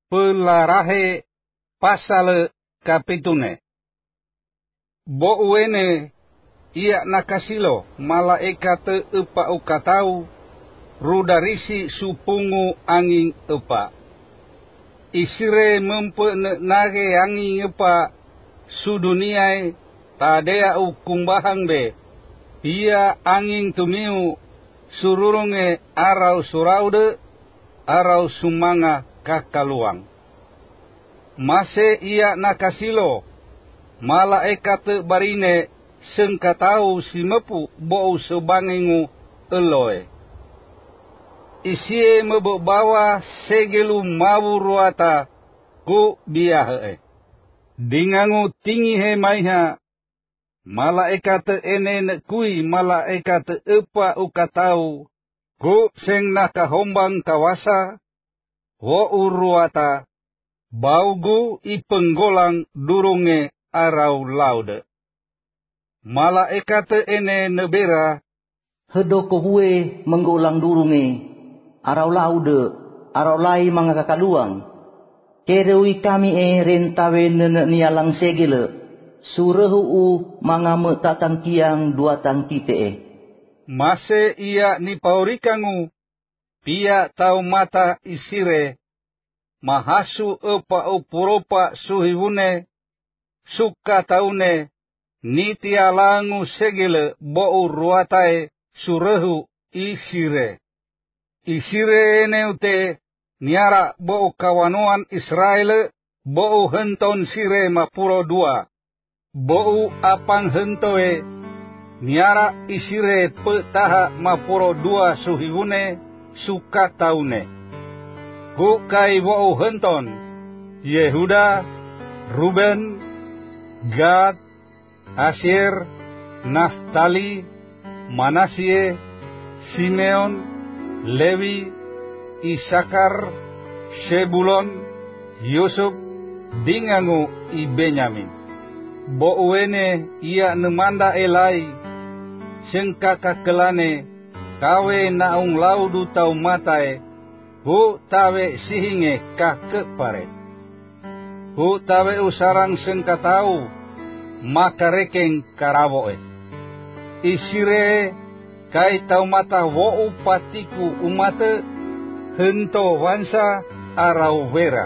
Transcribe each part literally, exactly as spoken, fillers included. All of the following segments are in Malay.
pelarahe pasal kapitune. Bo uene ia nakasilo malaikat epa ukatau rudarisi supungu angin epa. Isire mempe nage angin epa suduniai tadea ukumbahang be. Ia angin tumiu sururunge arau suraude arau sumanga kakaluang. Mase ia nakasilo malaikat barine sengkatau simepu bau sebangingu eloe. Isie mebawa segelu mawu ruata ku biahe. Dingangu tinggi he maiha malaikat ene nekui malaikat epa ukatau ku seng nakahombang kawasa wo uruata baugu ipenggolang durunge arau laude. Malaikat ene nebera hedoko hue menggolang durunge arau laude arau lai mangakakaluang kerewi kami e rentawe nenek nialang segele surehu u mangame tatang kiang dua tang kite e. Mase ia nipaurikangu pia tau mata isire mahasu epa upuropa suhiwune suka taune nitia langu segele bo ruatae surehu isire. Isire neute niara bo kawanuan Israel bo henton sire mapuro dua. Bo apang hentoe niara isire petaha mapuro dua suhiwune suka taune. Hukai bo henton Yehuda, Ruben, Gad, Asyer, Naftali, Manasye, Simeon, Lewi, Isakar, Shebulon, Yusuf, dingangu i Benyamin. Bo uene ia nemanda elai, sengkaka kelane, kawe naung laudu tau matae, hu tawe sihinge kake pare. Hu tawe usarang sengkatau, maka rekeng karaboe. Isire kai tau mata wo upatiku umate hento wansa arau vera.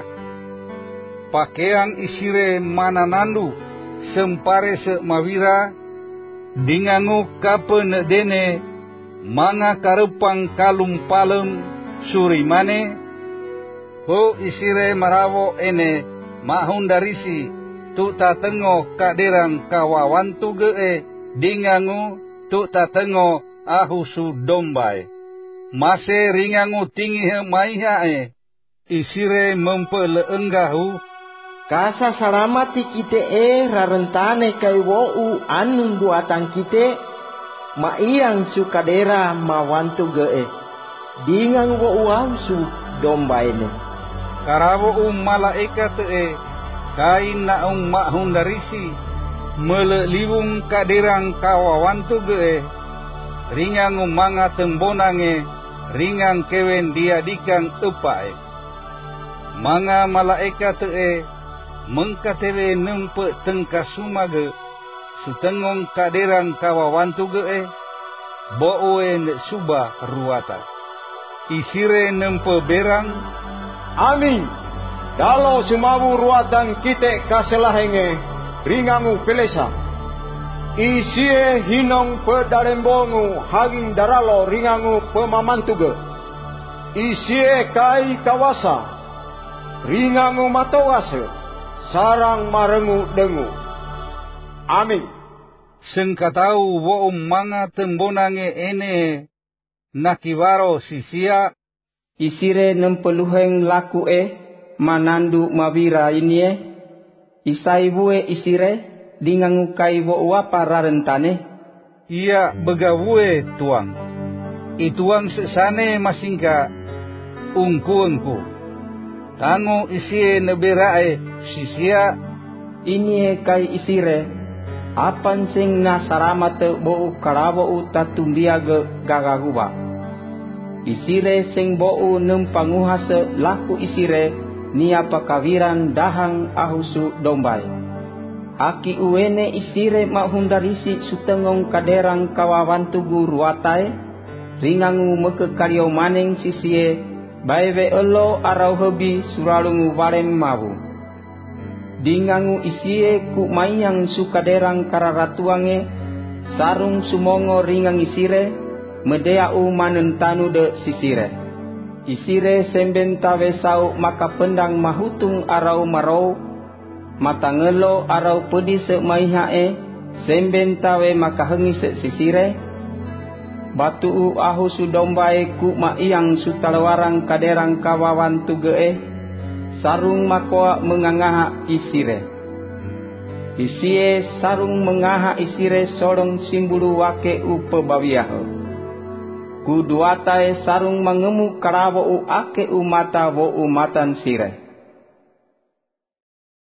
Pakeang isire mananandu sempare se mawira dingangu kapen dene manga karepang kalum palem surimane ho isire marawo ene mahun darisi tu ta tengo kaderang kawawantu ge dingangu tu ta tengo ahusu dombai. Mase ringangu tinggi he maiha e isire mempele enggahu kasa salamati kite e rarentane kai wou anun duatang kite ma iang sukadera mawantu ge e dingang wou ahusu dombai ne. Karawo um malaikat e kain naung mahun darisi mele liwung kaderang kawawantu ge e ringang manga tembonange ringang kewen diadikang epae. Manga malaikat e mengkatewe nempe tengkasumage sutengong kaderang kawawantu ge e boe ne suba ruata. Isire nempe berang amin. Dalo sumawu ruatang kite kaselahenge ringangu pelesa. Isie hinong pedarembongu haging daralo ringangu pemamantuge. Isie kai kawasa ringangu matowase sarang marengu dengu. Amin. Sengkatau wo manga tembonange ene nakiwaro sisia isire nempeluheng laku e manandu mawira ini e isaibue isire dingangu kai wo wapa rarentane. Ia begawue tuang. Ituang sesane masingka ungku-ungku. Tango isie neberae sisia ini kai isire apan sing nasaramate bo karawo utatumbia ge gagaguba. Isire sing bo nempanguhase laku isire nia pakawiran dahang ahusu dombai. Aki uwene isire mahundarisi sutengong kaderang kawawantugu ruatai, ringangu meke kaliau maneng sisie, baiwe elo arau hebi suralungu walem mabu. Dingangu isie ku mayang sukaderang kararatuange, sarung sumongo ringang isire, medeau manentanu de sisire. Isire sembentawe sau maka pendang mahutung arau marau, matangelo arau pedi se maihae, sembentawe maka hengi se sisire. Batu ahu sudombae ku maiyang sutalawarang kaderang kawawan tugee, sarung makoa mengangaha isire. Isie sarung mengaha isire sorong simbulu wake u pebawiaho. Ku duatae sarung mangemu karawo u ake u mata wo u matan sire.